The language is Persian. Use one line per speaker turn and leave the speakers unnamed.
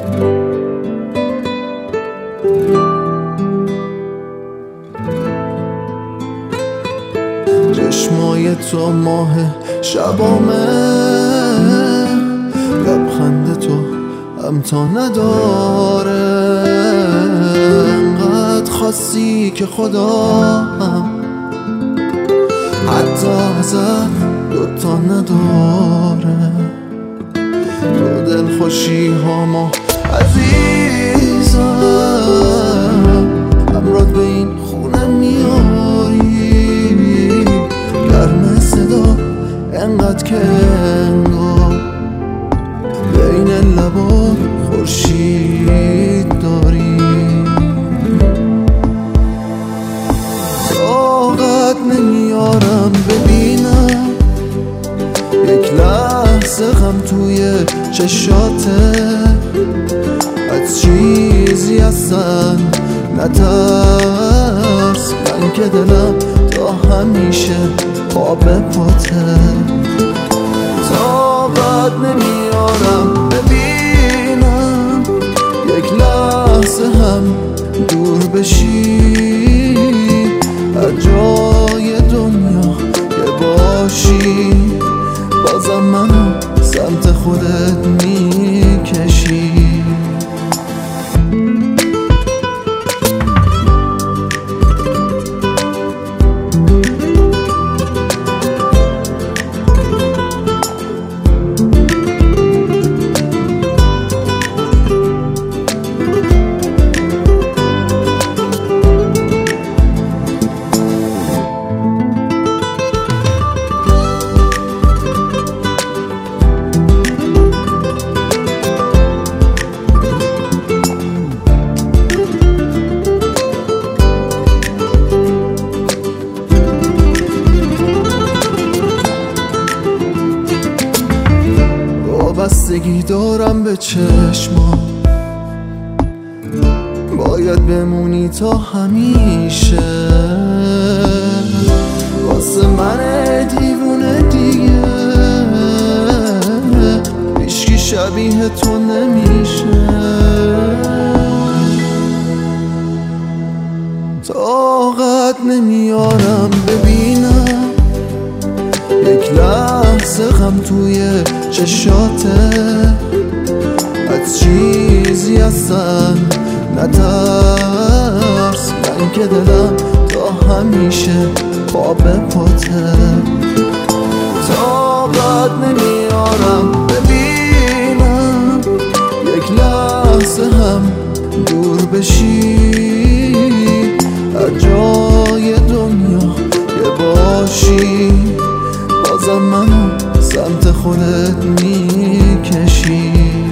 چشمای تو ماه شبامه، لبخند تو امتا نداره، انقدر خاصی که خدا هم حتی ازت دوتا نداره. تو دل خوشی هامو عزیزم امراد به این خونه میاری، گرم صدا انقدر که انگار بین لبا خورشید داری. طاقت نمیارم ببینم یک لحظه غم توی چشاته، از چیزی اصلا نترس، من که دلم تا همیشه پا به پاته. طاقت نمیارم ببینم یک لحظه هم دور بشی، هر جای دنیا که باشی بازم منو سمت خودت میکشی. بستگی دارم به چشما، باید بمونی تا همیشه، واسه من دیوونه دیگه هیچکی شبیه تو نمیشه. طاقت نمیارم ببینم یک لحظه غم توی چشاته، از چیزی اصلا نترس، من که دلم تا همیشه پا به پاته. طاقت نمیارم ببینم یک لحظه هم دور بشی، هر جای دنیا که باشی بازم منو سمت خودت میکشی.